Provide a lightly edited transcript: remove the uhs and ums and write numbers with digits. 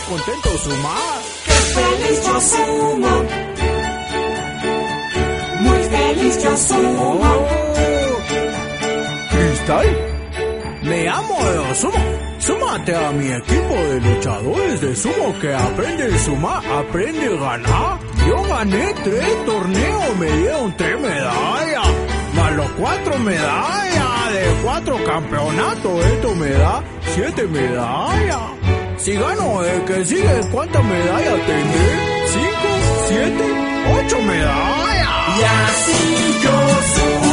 contento sumar. ¡Qué feliz yo sumo! Muy feliz yo sumo. Cristal, me amo de sumo. Súmate a mi equipo de luchadores de sumo que aprende a sumar, aprende a ganar. Yo gané 3 torneos, me dieron 3 medallas, más los 4 medallas de 4 campeonatos. Esto me da 7 medallas. Si gano el que sigue, ¿cuántas medallas tendré? 5, 7, 8 medallas. Y así yo sumo.